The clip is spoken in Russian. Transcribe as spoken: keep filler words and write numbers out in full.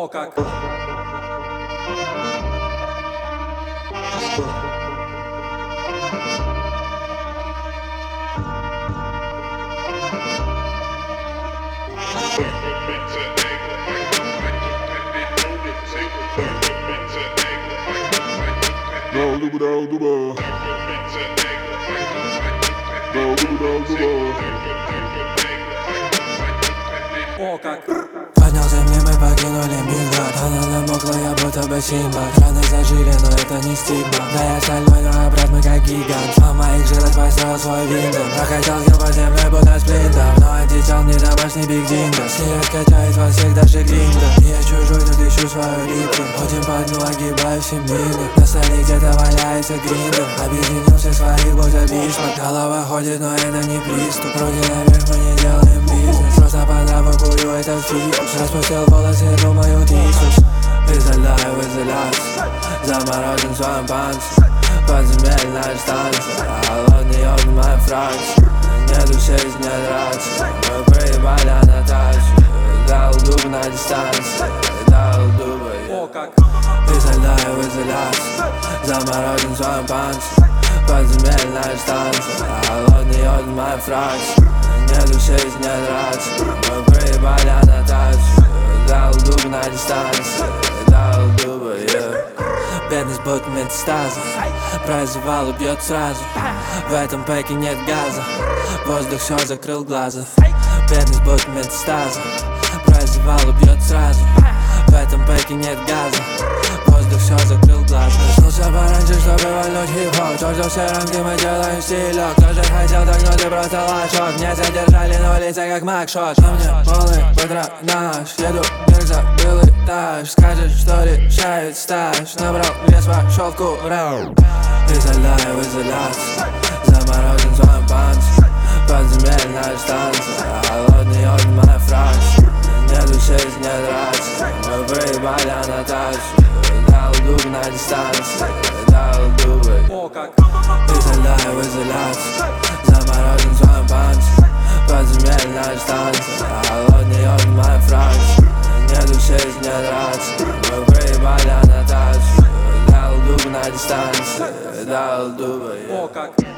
О, как! Дал дуба, дал дуба. Дал дуба, дал дуба. О, как! Поднялся мне, мы покинули Мидгард. Она намокла, я будто бы Симбад. Раны зажили, но это не стигма. Да я стальной, но брат, мы как гигант. А в моих жилах построил свой винтом. Прокачал я по земле, будто сплинтом. Но одичал не домашний биг динго. Снег качает во всех, даже гринго. Я чужой, тут ищу свою ритм. Ходим по дну, огибаю все мины. На столе где-то валяется гриндер. Объединил все своих, будто бишмак. Голова ходит, но это не приступ. Руки наверх, мы не делаем бизнес. Просто по траву курю этот фикус. Распустил волосы, думаю, Иисус. Изоляю изоляцию, заморожен в своем панцире. Подземельная станция, холодный огонь моей фракции. Нет ушей, нет рации, мы проебали аннотацию. Дал дуб на дистанции, дал дуба. О, как! Изоляю изоляцию, заморожен в своем панцире. Подземельная станция, холодный огонь моей фракции. Нет ушей, нет рации, мы проебали аннотацию. Дал дуб на дистанции, дал дуба, yeah. Бедность будто метастаза, прозевал, убьет сразу. В этом пэке нет газа, воздух все закрыл глаза. Бедность будто метастаза, прозевал, убьет сразу. В этом пэке нет газа, воздух все закрыл глаза. Проснулся пораньше, чтобы вальнуть хип-хоп. Чёрт, все рамки мы делаем стилек. Тоже хотел так, но ты просто лошок. Меня задержали на улице, как макшот. На мне полный патронаж, еду вверх, забыл этаж. Скажешь, что решает стаж. Набрал вес, пошел в курау. Изоляю изоляцию, заморожен в своем панцире. Подземельная станция, холодный огонь моей фракции. Нет ушей, нет рации, мы проебали аннотацию. Дал дуб на дистанции, дал дуба. О, как! Изоляю изоляцию, заморожен в своем панцире. Подземельная станция, холодный огонь моей фракции. Нет ушей, нет рации, мы проебали аннотацию. Дал дуб на дистанции, дал дуба. О, как!